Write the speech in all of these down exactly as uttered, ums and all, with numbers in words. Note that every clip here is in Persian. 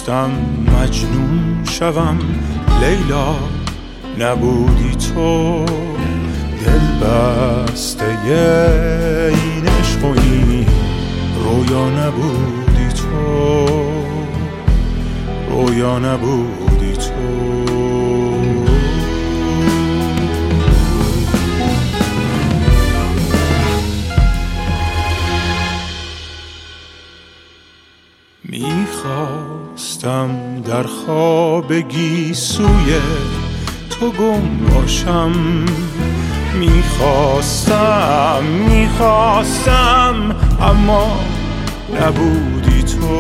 میخواستم مجنون شوم لیلا، نبودی تو دل بسته این عشق و این رویا، نبودی تو رویا، نبودی تو. میخواستم در خوابگی سوی تو گم باشم، میخواستم میخواستم اما نبودی تو.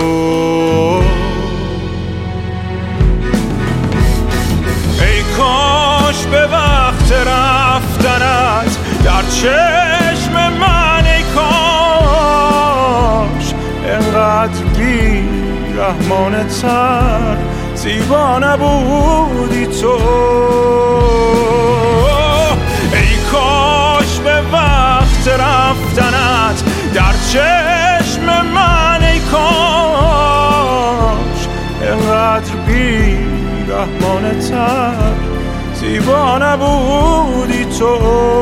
ای کاش به وقت رفتنت در چشم من، ای کاش انقدر بی رحمانه تر زیبا نبودی تو. ای کاش به وقت رفتنت در چشم من، ای کاش انقدر بی رحمانه تر زیبا نبودی تو.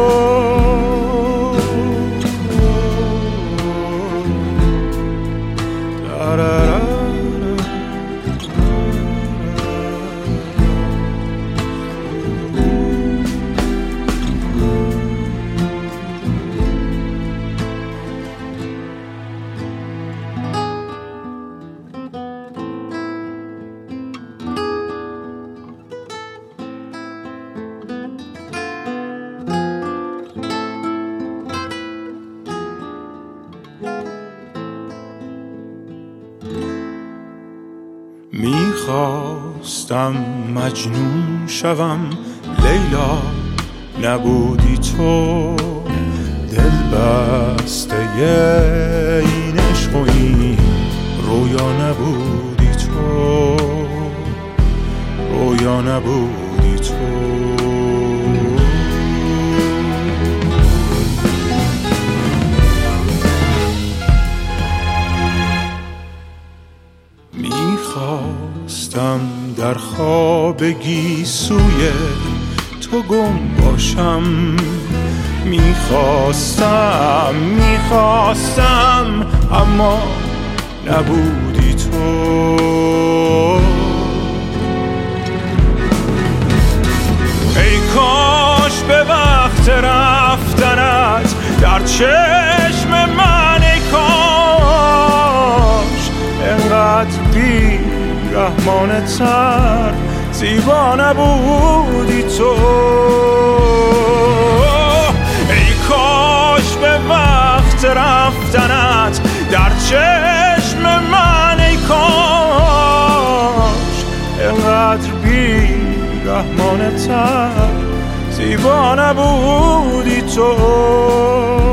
میخواستم مجنون شوم لیلا، نبودی تو دل بسته این عشق و این رویا، نبودی تو رویا، نبودی تو. میخواستم در خوابگی سوی تو گم باشم، میخواستم میخواستم اما نبودی تو. ای کاش به وقت رفتنت در چشم من، ای کاش انقدر بی رحمانه تر زیبا نبودی تو. ای کاش به وقت رفتنت در چشم من، ای کاش انقدر بی رحمانه تر زیبا نبودی تو.